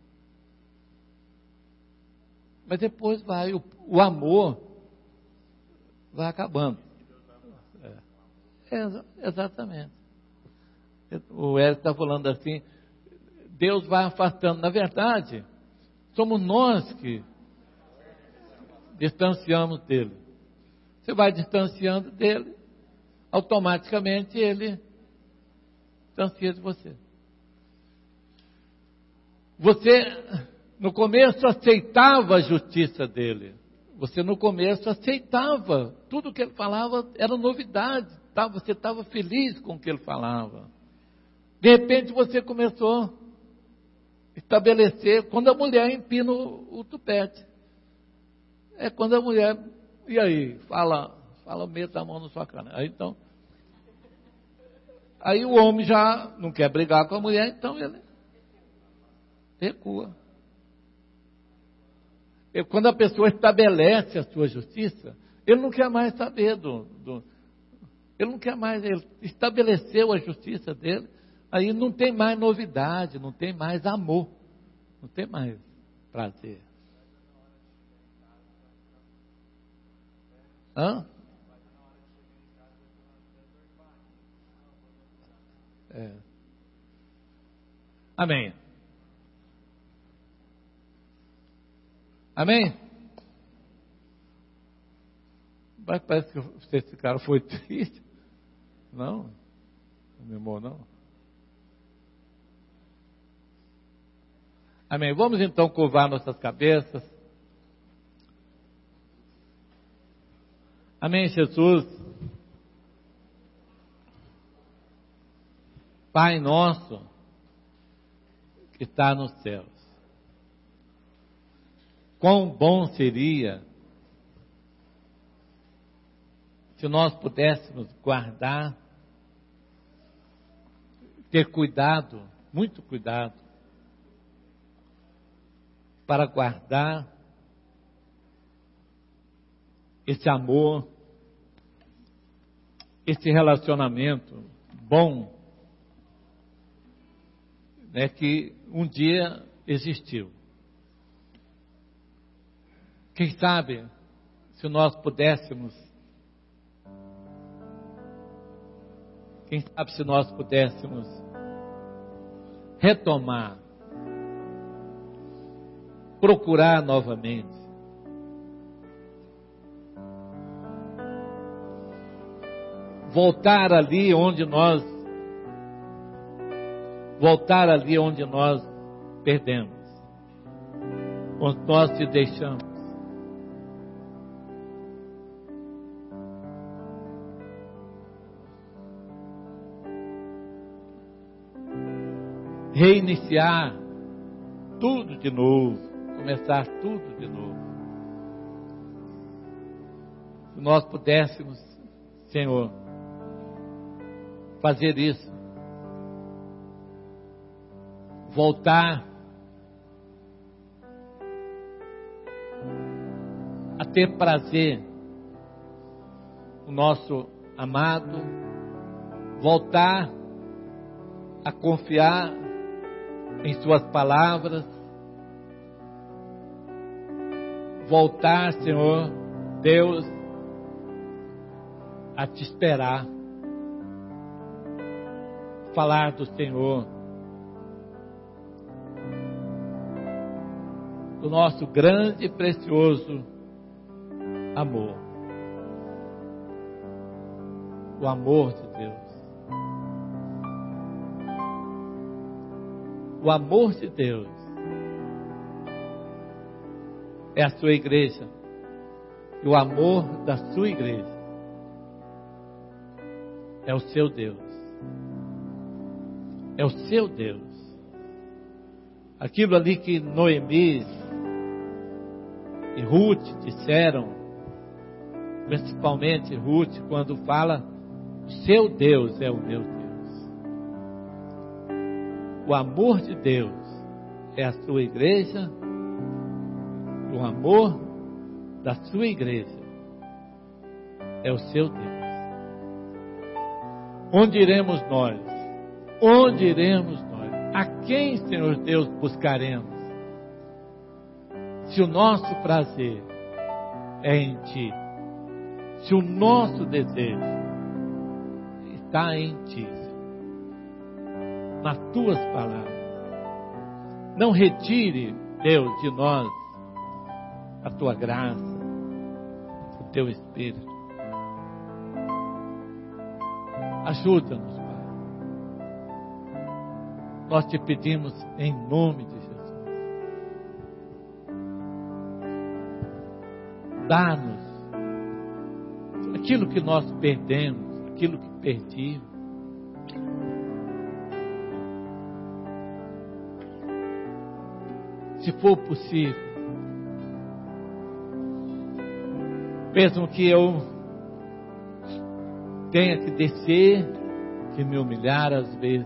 Mas depois vai, o, o amor vai acabando. É, é, exatamente. O Eric está falando assim, Deus vai afastando. Na verdade, somos nós que distanciamos dele. Você vai distanciando dele, automaticamente ele distancia de você. Você, no começo, aceitava a justiça dele. Você, no começo, aceitava. Tudo que ele falava era novidade. Você estava feliz com o que ele falava. De repente, você começou a estabelecer, quando a mulher empina o, o tupete. É quando a mulher, e aí, fala, fala, meta a mão na sua cara. Aí, então, aí o homem já não quer brigar com a mulher, então ele recua. E quando a pessoa estabelece a sua justiça, ele não quer mais saber do, do ele não quer mais, ele estabeleceu a justiça dele, aí não tem mais novidade, não tem mais amor, não tem mais prazer. Hã? É. Amém. Amém? Mas parece que esse cara foi triste. Não? Não me amou, não? Amém. Vamos então curvar nossas cabeças. Amém, Jesus. Pai nosso, que está nos céus. Quão bom seria se nós pudéssemos guardar, ter cuidado, muito cuidado, para guardar esse amor, esse relacionamento bom, né, que um dia existiu. Quem sabe, se nós pudéssemos, quem sabe se nós pudéssemos retomar, procurar novamente, voltar ali onde nós, voltar ali onde nós perdemos, onde nós te deixamos. Reiniciar tudo de novo, começar tudo de novo. Se nós pudéssemos, Senhor, fazer isso, voltar a ter prazer no nosso amado, voltar a confiar em suas palavras, voltar, Senhor Deus, a te esperar, falar do Senhor, do nosso grande e precioso amor, o amor de Deus. O amor de Deus é a sua igreja. E o amor da sua igreja é o seu Deus. É o seu Deus. aquilo ali que Noemi e Ruth disseram, principalmente Ruth, quando fala, seu Deus é o meu Deus. O amor de Deus é a sua igreja, o amor da sua igreja é o seu Deus. Onde iremos nós? Onde iremos nós? A quem, Senhor Deus, buscaremos? Se o nosso prazer é em Ti, se o nosso desejo está em Ti, nas Tuas palavras, não retire, Deus, de nós a Tua graça, o Teu Espírito. Ajuda-nos, Pai. Nós te pedimos em nome de Jesus. Dá-nos aquilo que nós perdemos, aquilo que perdimos. Se for possível, mesmo que eu tenha que descer, que me humilhar às vezes,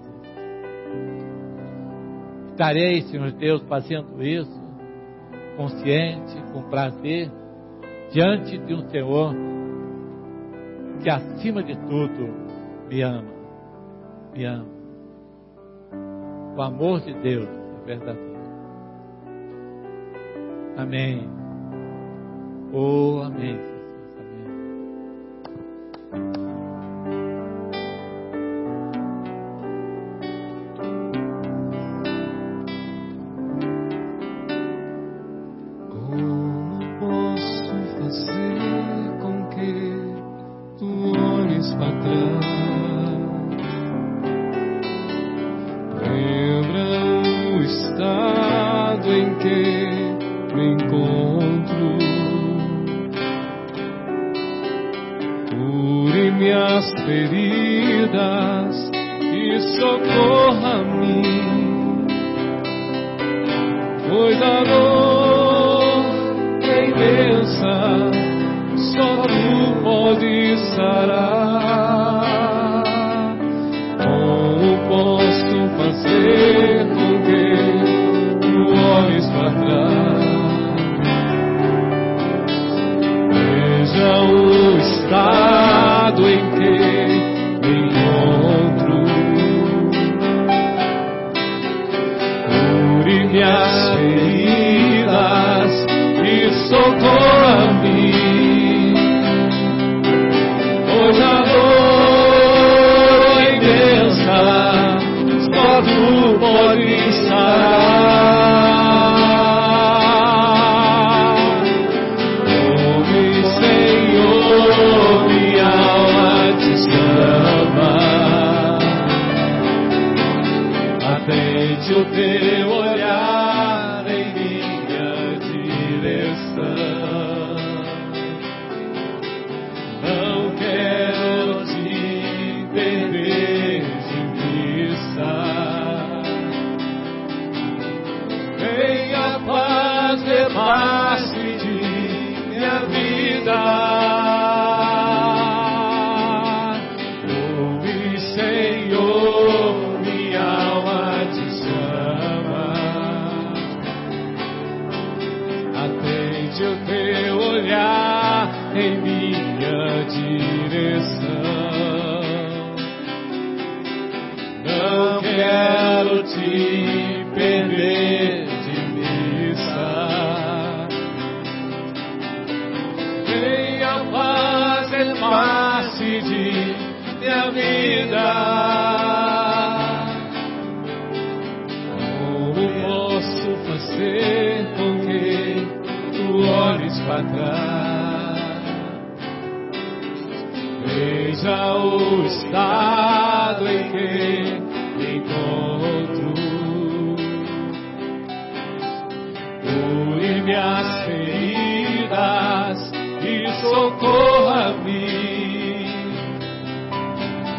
estarei, Senhor Deus, fazendo isso, consciente, com prazer, diante de um Senhor que acima de tudo me ama, me ama. O amor de Deus é verdadeiro. Amém. Oh, amém, Jesus.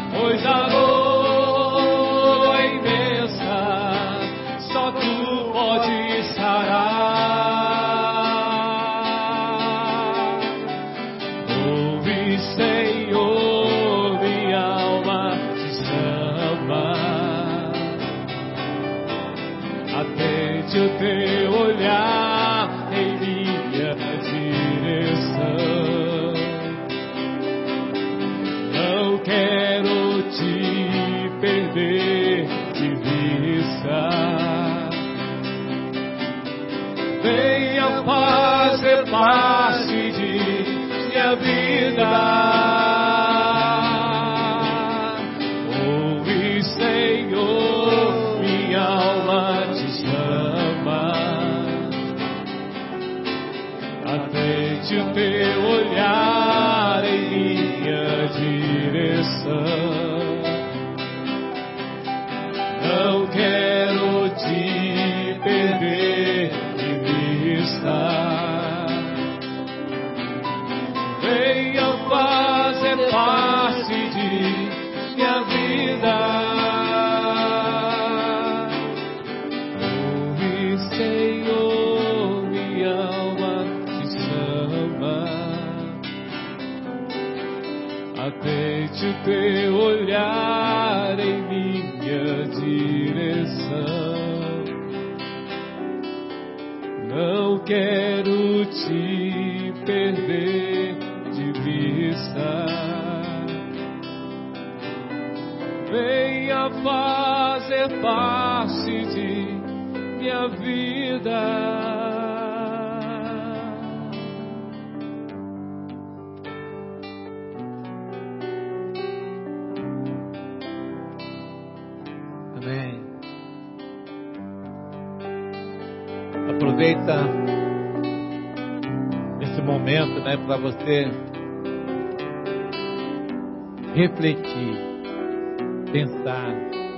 Pois a dor é imensa, só tu podes parte de minha vida. Ouve, Senhor, minha alma te chama. Atende o teu olhar em minha direção. Não quero te perder de vista. Venha fazer parte de minha vida. Ouve, Senhor, minha alma te chama. Atende o teu olhar em minha direção. Não quero te perder de vista. Venha fazer parte de minha vida. Aproveita esse momento, né, para você refletir, pensar.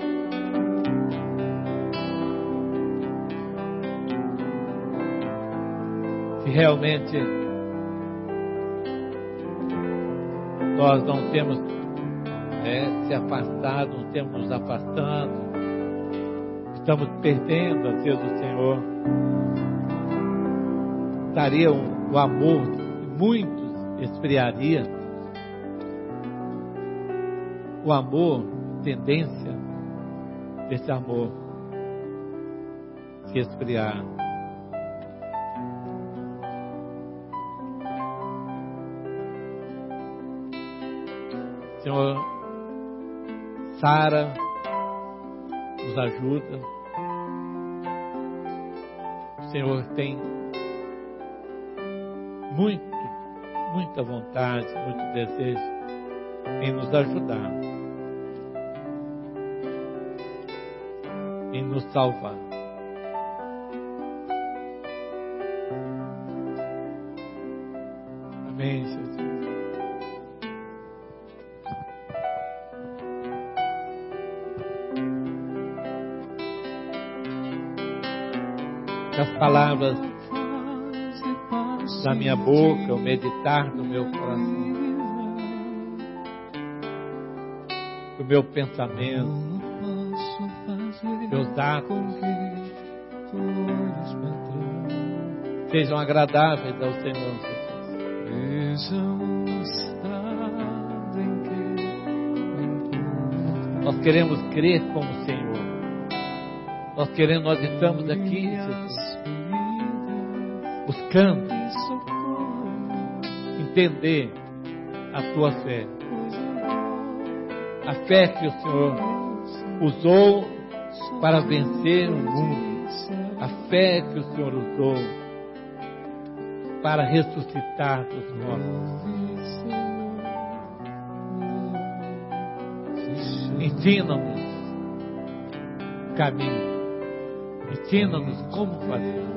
Se realmente nós não temos, né, se afastado, não temos nos afastando, estamos perdendo a Deus do Senhor. Estaria o, o amor de muitos esfriaria. O amor, tendência desse amor se esfriar. Senhor, sara, nos ajuda. O Senhor tem muito, muita vontade, muito desejo em nos ajudar, em nos salvar. Amém, Jesus. Que as palavras da minha boca, o meditar do meu coração, do meu pensamento, meus atos sejam agradáveis ao Senhor Jesus. Nós queremos crer como o Senhor. Nós queremos, nós estamos aqui, Jesus, buscando entender a tua fé, a fé que o Senhor usou para vencer o mundo, a fé que o Senhor usou para ressuscitar dos mortos. Ensina-nos o caminho, ensina-nos como fazer.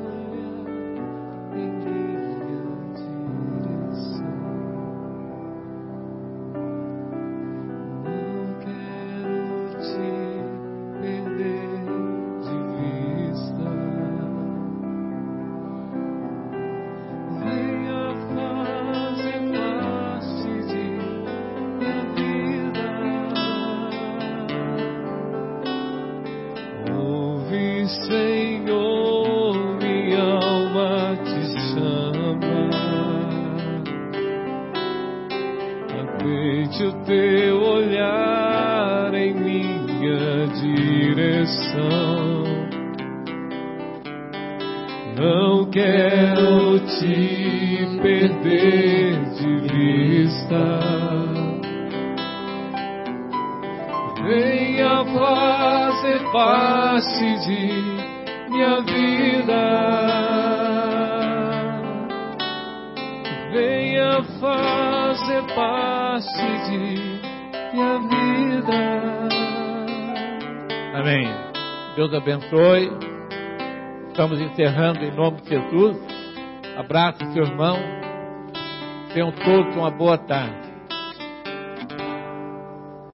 venha fazer parte de minha vida. Amém. Deus abençoe. Estamos encerrando em nome de Jesus. Abraço, seu irmão. Tenham todos uma boa tarde.